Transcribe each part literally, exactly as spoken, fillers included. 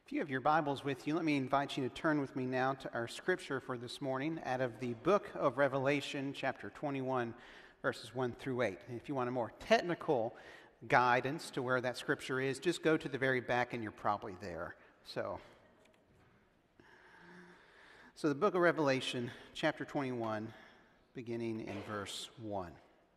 If you have your Bibles with you, let me invite you to turn with me now to our scripture for this morning out of the book of Revelation, chapter twenty-one, verses one through eight. And if you want a more technical guidance to where that scripture is, just go to the very back and you're probably there. So, so the book of Revelation, chapter twenty-one, beginning in verse one.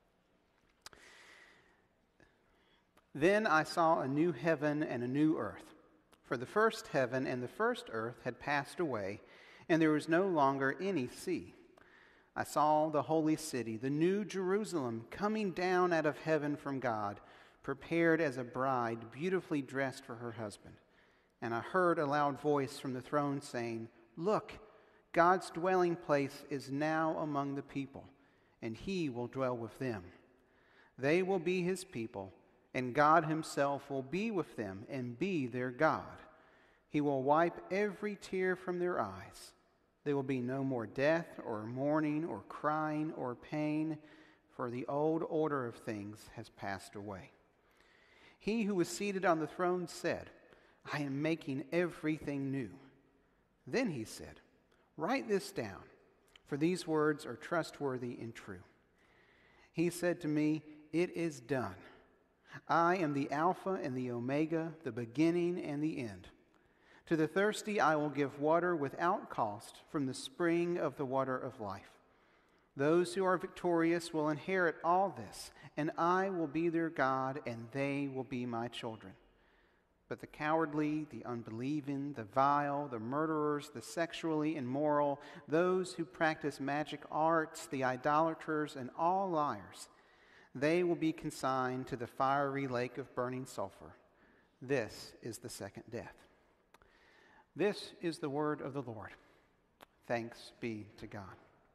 Then I saw a new heaven and a new earth. For the first heaven and the first earth had passed away, and there was no longer any sea. I saw the holy city, the new Jerusalem, coming down out of heaven from God, prepared as a bride, beautifully dressed for her husband. And I heard a loud voice from the throne saying, "Look, God's dwelling place is now among the people, and he will dwell with them. They will be his people, and God himself will be with them and be their God. He will wipe every tear from their eyes. There will be no more death or mourning or crying or pain, for the old order of things has passed away." He who was seated on the throne said, "I am making everything new." Then he said, "Write this down, for these words are trustworthy and true." He said to me, "It is done. I am the Alpha and the Omega, the beginning and the end. To the thirsty I will give water without cost from the spring of the water of life. Those who are victorious will inherit all this, and I will be their God, and they will be my children. But the cowardly, the unbelieving, the vile, the murderers, the sexually immoral, those who practice magic arts, the idolaters, and all liars, they will be consigned to the fiery lake of burning sulfur. This is the second death." This is the word of the Lord. Thanks be to God.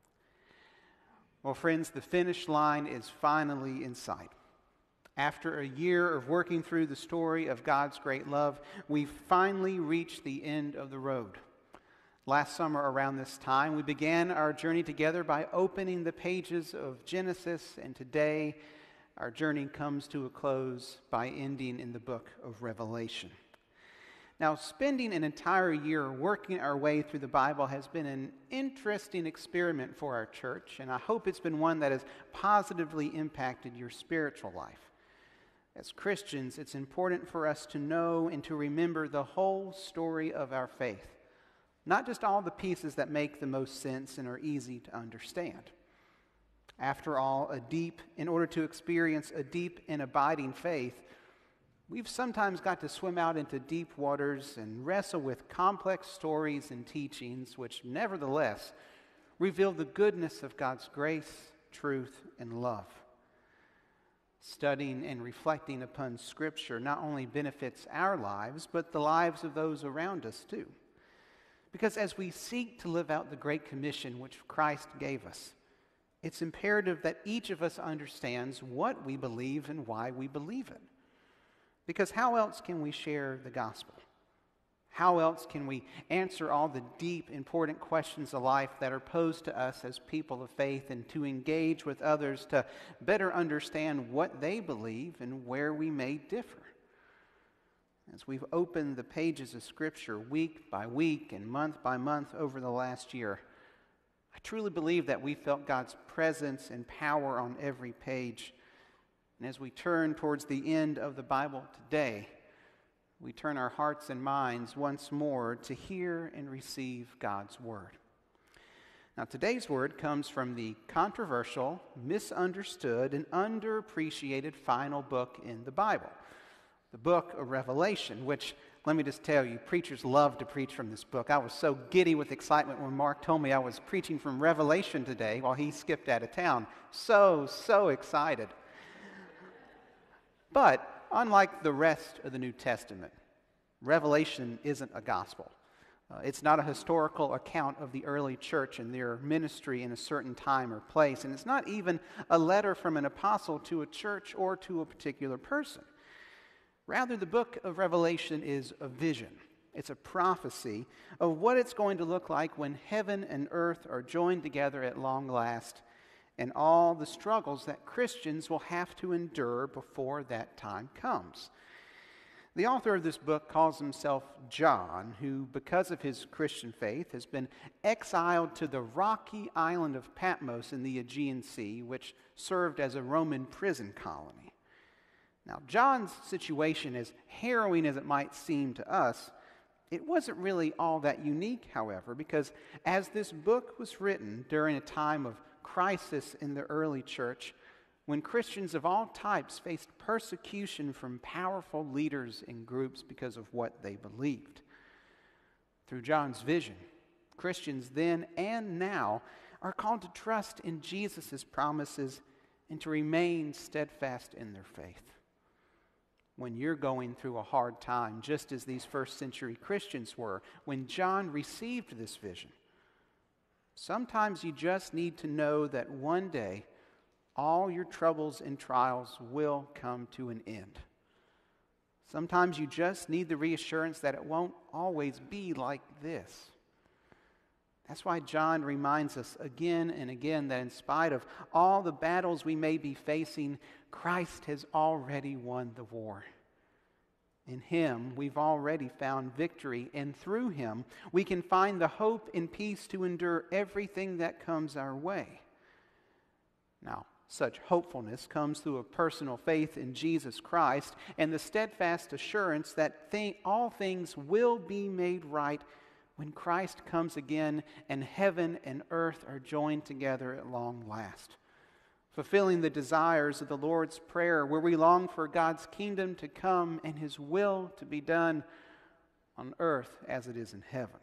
Well, friends, the finish line is finally in sight. After a year of working through the story of God's great love, we've finally reached the end of the road. Last summer around this time, we began our journey together by opening the pages of Genesis, and today our journey comes to a close by ending in the book of Revelation. Now, spending an entire year working our way through the Bible has been an interesting experiment for our church, and I hope it's been one that has positively impacted your spiritual life. As Christians, it's important for us to know and to remember the whole story of our faith. Not just all the pieces that make the most sense and are easy to understand. After all, a deep, in order to experience a deep and abiding faith, we've sometimes got to swim out into deep waters and wrestle with complex stories and teachings, which nevertheless reveal the goodness of God's grace, truth, and love. Studying and reflecting upon Scripture not only benefits our lives, but the lives of those around us too. Because as we seek to live out the Great Commission which Christ gave us, it's imperative that each of us understands what we believe and why we believe it. Because how else can we share the gospel? How else can we answer all the deep, important questions of life that are posed to us as people of faith, and to engage with others to better understand what they believe and where we may differ? As we've opened the pages of Scripture week by week and month by month over the last year, I truly believe that we felt God's presence and power on every page. And as we turn towards the end of the Bible today, we turn our hearts and minds once more to hear and receive God's Word. Now, today's word comes from the controversial, misunderstood, and underappreciated final book in the Bible, the book of Revelation, which, let me just tell you, preachers love to preach from this book. I was so giddy with excitement when Mark told me I was preaching from Revelation today while he skipped out of town. So, so excited. But unlike the rest of the New Testament, Revelation isn't a gospel. Uh, it's not a historical account of the early church and their ministry in a certain time or place, and it's not even a letter from an apostle to a church or to a particular person. Rather, the book of Revelation is a vision. It's a prophecy of what it's going to look like when heaven and earth are joined together at long last, and all the struggles that Christians will have to endure before that time comes. The author of this book calls himself John, who, because of his Christian faith, has been exiled to the rocky island of Patmos in the Aegean Sea, which served as a Roman prison colony. Now, John's situation, as harrowing as it might seem to us, it wasn't really all that unique, however, because as this book was written during a time of crisis in the early church, when Christians of all types faced persecution from powerful leaders and groups because of what they believed. Through John's vision, Christians then and now are called to trust in Jesus' promises and to remain steadfast in their faith. When you're going through a hard time, just as these first century Christians were, when John received this vision, sometimes you just need to know that one day all your troubles and trials will come to an end. Sometimes you just need the reassurance that it won't always be like this. That's why John reminds us again and again that in spite of all the battles we may be facing, Christ has already won the war. In Him, we've already found victory, and through Him, we can find the hope and peace to endure everything that comes our way. Now, such hopefulness comes through a personal faith in Jesus Christ and the steadfast assurance that th- all things will be made right when Christ comes again and heaven and earth are joined together at long last. Fulfilling the desires of the Lord's Prayer, where we long for God's kingdom to come and His will to be done on earth as it is in heaven.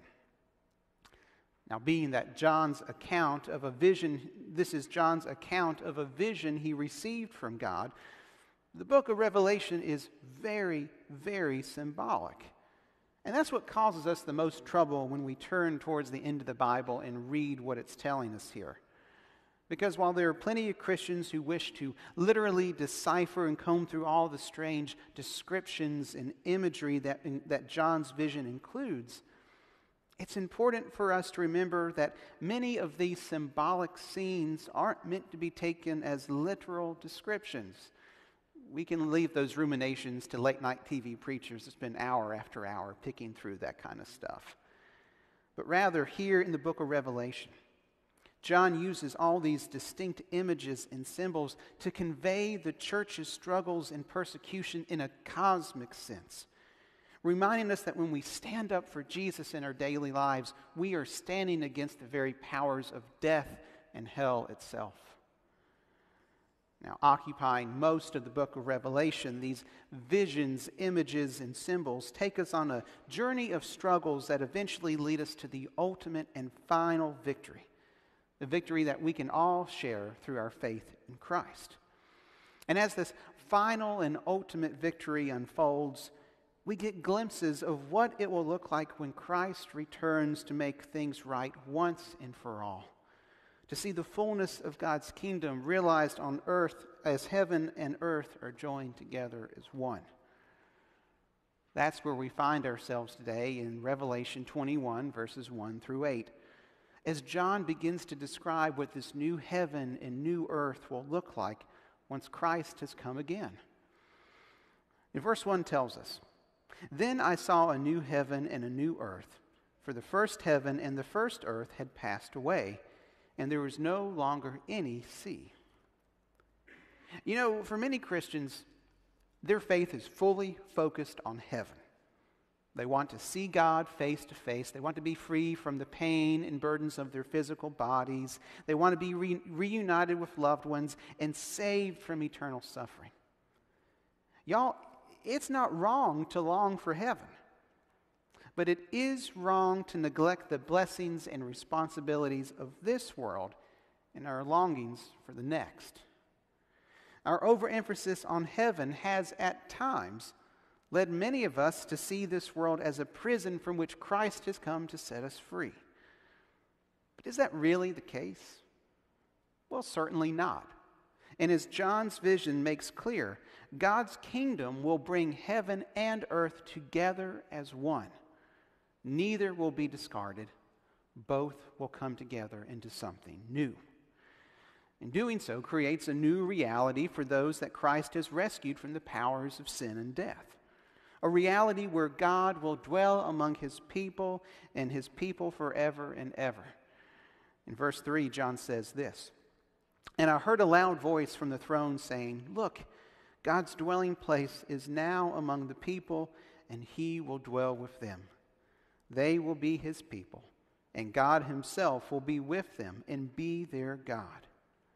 Now, being that John's account of a vision, this is John's account of a vision he received from God, the book of Revelation is very, very symbolic. And that's what causes us the most trouble when we turn towards the end of the Bible and read what it's telling us here. Because while there are plenty of Christians who wish to literally decipher and comb through all the strange descriptions and imagery that, that John's vision includes, it's important for us to remember that many of these symbolic scenes aren't meant to be taken as literal descriptions. We can leave those ruminations to late-night T V preachers that spend hour after hour picking through that kind of stuff. But rather, here in the book of Revelation, John uses all these distinct images and symbols to convey the church's struggles and persecution in a cosmic sense, reminding us that when we stand up for Jesus in our daily lives, we are standing against the very powers of death and hell itself. Now, occupying most of the book of Revelation, these visions, images, and symbols take us on a journey of struggles that eventually lead us to the ultimate and final victory, the victory that we can all share through our faith in Christ. And as this final and ultimate victory unfolds, we get glimpses of what it will look like when Christ returns to make things right once and for all. To see the fullness of God's kingdom realized on earth as heaven and earth are joined together as one. That's where we find ourselves today in Revelation twenty-one, verses one through eight, as John begins to describe what this new heaven and new earth will look like once Christ has come again. And verse one tells us, "Then I saw a new heaven and a new earth, for the first heaven and the first earth had passed away, and there was no longer any sea." You know, for many Christians, their faith is fully focused on heaven. They want to see God face to face. They want to be free from the pain and burdens of their physical bodies. They want to be re- reunited with loved ones and saved from eternal suffering. Y'all, it's not wrong to long for heaven, but it is wrong to neglect the blessings and responsibilities of this world and our longings for the next. Our overemphasis on heaven has at times led many of us to see this world as a prison from which Christ has come to set us free. But is that really the case? Well, certainly not. And as John's vision makes clear, God's kingdom will bring heaven and earth together as one. Neither will be discarded. Both will come together into something new. And doing so creates a new reality for those that Christ has rescued from the powers of sin and death. a reality where God will dwell among his people and his people forever and ever. In verse three, John says this, "And I heard a loud voice from the throne saying, 'Look, God's dwelling place is now among the people, and he will dwell with them. They will be his people, and God himself will be with them and be their God.'"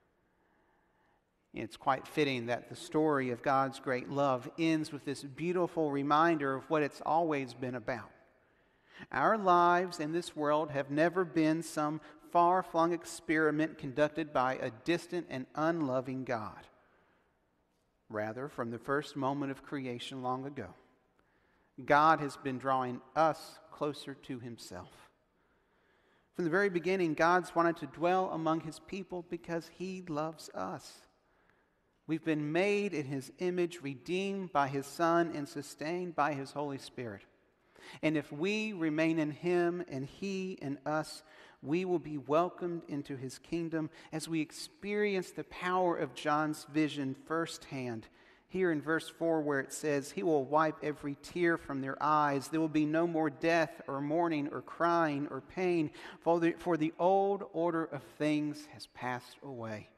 It's quite fitting that the story of God's great love ends with this beautiful reminder of what it's always been about. Our lives in this world have never been some far-flung experiment conducted by a distant and unloving God. Rather, from the first moment of creation long ago, God has been drawing us closer to himself. From the very beginning, God's wanted to dwell among his people because he loves us. We've been made in his image, redeemed by his Son, and sustained by his Holy Spirit. And if we remain in him and he in us, we will be welcomed into his kingdom as we experience the power of John's vision firsthand. Here in verse four where it says, "He will wipe every tear from their eyes. There will be no more death or mourning or crying or pain, for the, for the old order of things has passed away."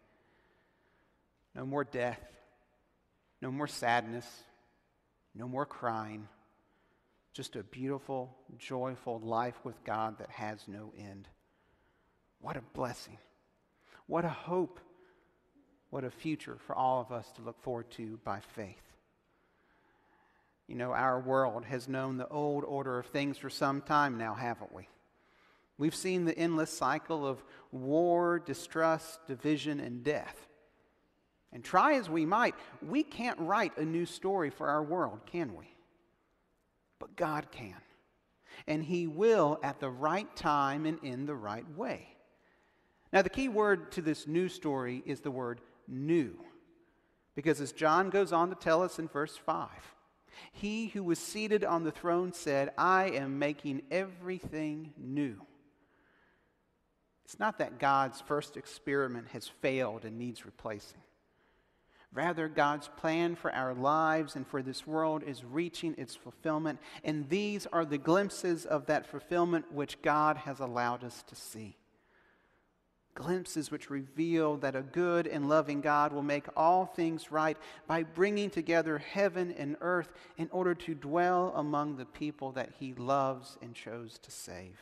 No more death, no more sadness, no more crying. Just a beautiful, joyful life with God that has no end. What a blessing. What a hope. What a future for all of us to look forward to by faith. You know, our world has known the old order of things for some time now, haven't we? We've seen the endless cycle of war, distrust, division, and death. And try as we might, we can't write a new story for our world, can we? But God can. And he will at the right time and in the right way. Now, the key word to this new story is the word new. Because as John goes on to tell us in verse five, he who was seated on the throne said, "I am making everything new." It's not that God's first experiment has failed and needs replacing. Rather, God's plan for our lives and for this world is reaching its fulfillment, and these are the glimpses of that fulfillment which God has allowed us to see. Glimpses which reveal that a good and loving God will make all things right by bringing together heaven and earth in order to dwell among the people that he loves and chose to save.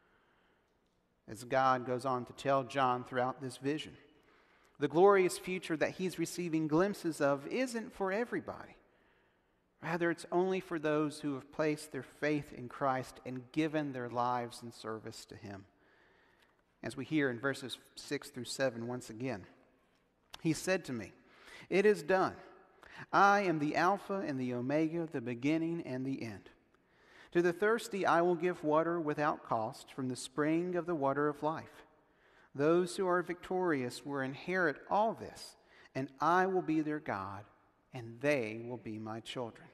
As God goes on to tell John throughout this vision, the glorious future that he's receiving glimpses of isn't for everybody. Rather, it's only for those who have placed their faith in Christ and given their lives in service to him. As we hear in verses six through seven once again, he said to me, "It is done. I am the Alpha and the Omega, the beginning and the end. To the thirsty I will give water without cost from the spring of the water of life. Those who are victorious will inherit all this, and I will be their God, and they will be my children."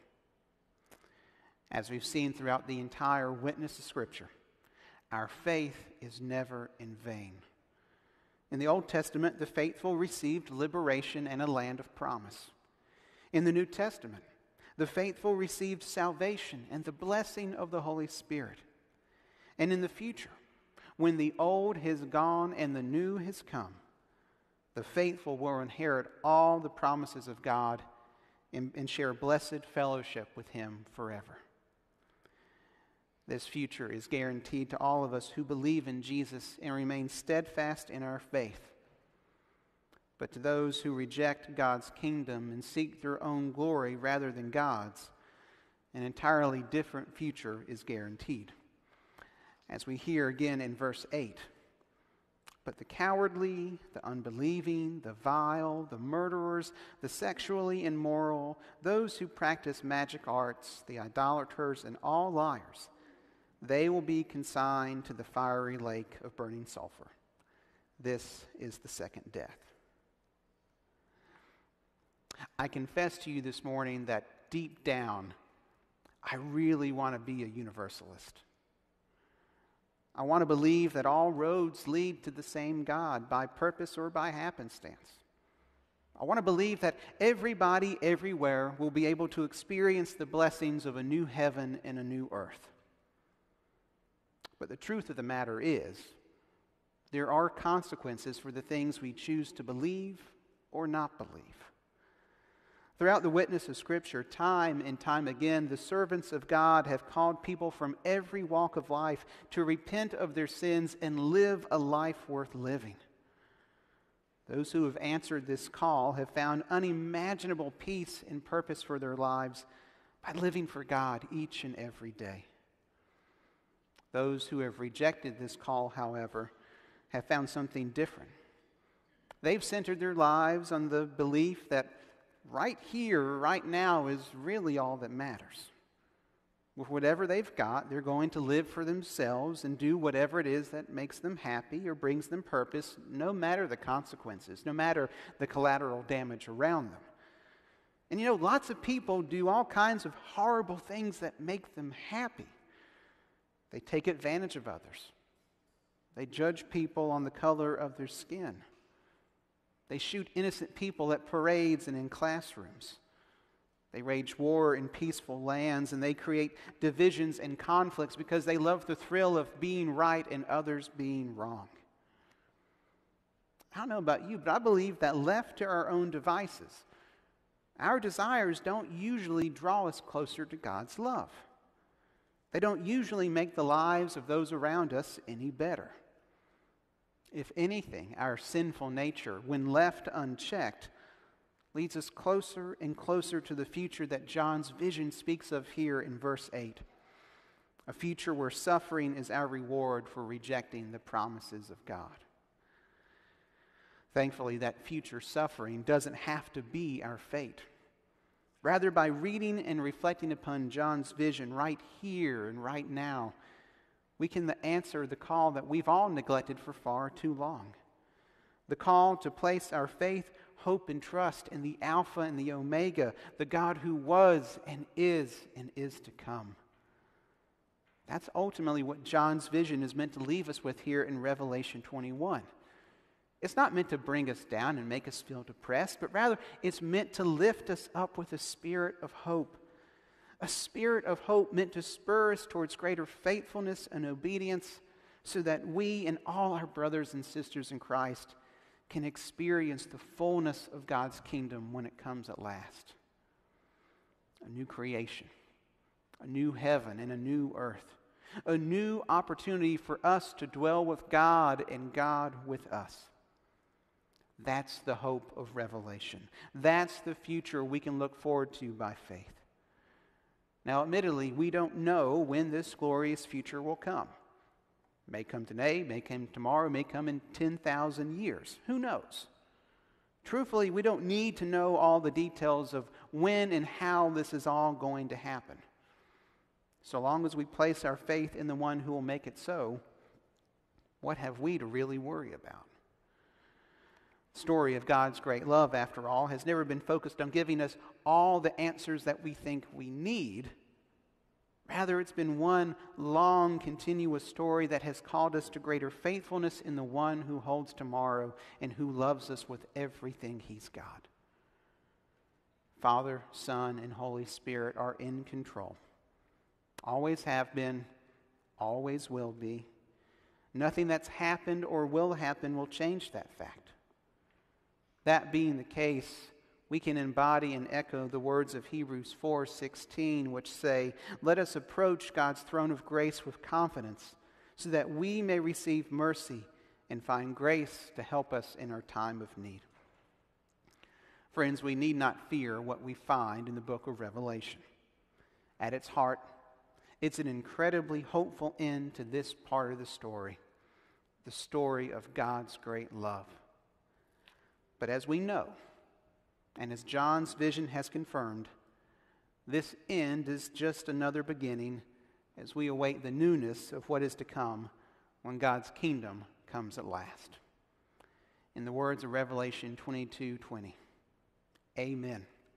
As we've seen throughout the entire witness of Scripture, our faith is never in vain. In the Old Testament, the faithful received liberation and a land of promise. In the New Testament, the faithful received salvation and the blessing of the Holy Spirit. And in the future, when the old has gone and the new has come, the faithful will inherit all the promises of God and, and share blessed fellowship with him forever. This future is guaranteed to all of us who believe in Jesus and remain steadfast in our faith. But to those who reject God's kingdom and seek their own glory rather than God's, an entirely different future is guaranteed. As we hear again in verse eight, "But the cowardly, the unbelieving, the vile, the murderers, the sexually immoral, those who practice magic arts, the idolaters, and all liars, they will be consigned to the fiery lake of burning sulfur. This is the second death." I confess to you this morning that deep down, I really want to be a universalist. I want to believe that all roads lead to the same God by purpose or by happenstance. I want to believe that everybody everywhere will be able to experience the blessings of a new heaven and a new earth. But the truth of the matter is, there are consequences for the things we choose to believe or not believe. Throughout the witness of Scripture, time and time again, the servants of God have called people from every walk of life to repent of their sins and live a life worth living. Those who have answered this call have found unimaginable peace and purpose for their lives by living for God each and every day. Those who have rejected this call, however, have found something different. They've centered their lives on the belief that right here, right now, is really all that matters. With whatever they've got, they're going to live for themselves and do whatever it is that makes them happy or brings them purpose, no matter the consequences, no matter the collateral damage around them. And you know, lots of people do all kinds of horrible things that make them happy. They take advantage of others. They judge people on the color of their skin. They shoot innocent people at parades and in classrooms. They wage war in peaceful lands, and they create divisions and conflicts because they love the thrill of being right and others being wrong. I don't know about you, but I believe that left to our own devices, our desires don't usually draw us closer to God's love. They don't usually make the lives of those around us any better. If anything, our sinful nature, when left unchecked, leads us closer and closer to the future that John's vision speaks of here in verse eight. A future where suffering is our reward for rejecting the promises of God. Thankfully, that future suffering doesn't have to be our fate. Rather, by reading and reflecting upon John's vision right here and right now, we can answer the call that we've all neglected for far too long. The call to place our faith, hope, and trust in the Alpha and the Omega, the God who was and is and is to come. That's ultimately what John's vision is meant to leave us with here in Revelation twenty-one. It's not meant to bring us down and make us feel depressed, but rather it's meant to lift us up with a spirit of hope. A spirit of hope meant to spur us towards greater faithfulness and obedience so that we and all our brothers and sisters in Christ can experience the fullness of God's kingdom when it comes at last. A new creation, a new heaven and a new earth, a new opportunity for us to dwell with God and God with us. That's the hope of Revelation. That's the future we can look forward to by faith. Now, admittedly, we don't know when this glorious future will come. It may come today, may come tomorrow, may come in ten thousand years. Who knows? Truthfully, we don't need to know all the details of when and how this is all going to happen. So long as we place our faith in the one who will make it so, what have we to really worry about? The story of God's great love, after all, has never been focused on giving us all the answers that we think we need. Rather, it's been one long, continuous story that has called us to greater faithfulness in the one who holds tomorrow and who loves us with everything He's got. Father, Son, and Holy Spirit are in control. Always have been, always will be. Nothing that's happened or will happen will change that fact. That being the case, we can embody and echo the words of Hebrews four sixteen, which say, "Let us approach God's throne of grace with confidence, so that we may receive mercy and find grace to help us in our time of need." Friends, we need not fear what we find in the book of Revelation. At its heart, it's an incredibly hopeful end to this part of the story, the story of God's great love. But as we know, and as John's vision has confirmed, this end is just another beginning as we await the newness of what is to come when God's kingdom comes at last. In the words of Revelation twenty-two twenty, Amen.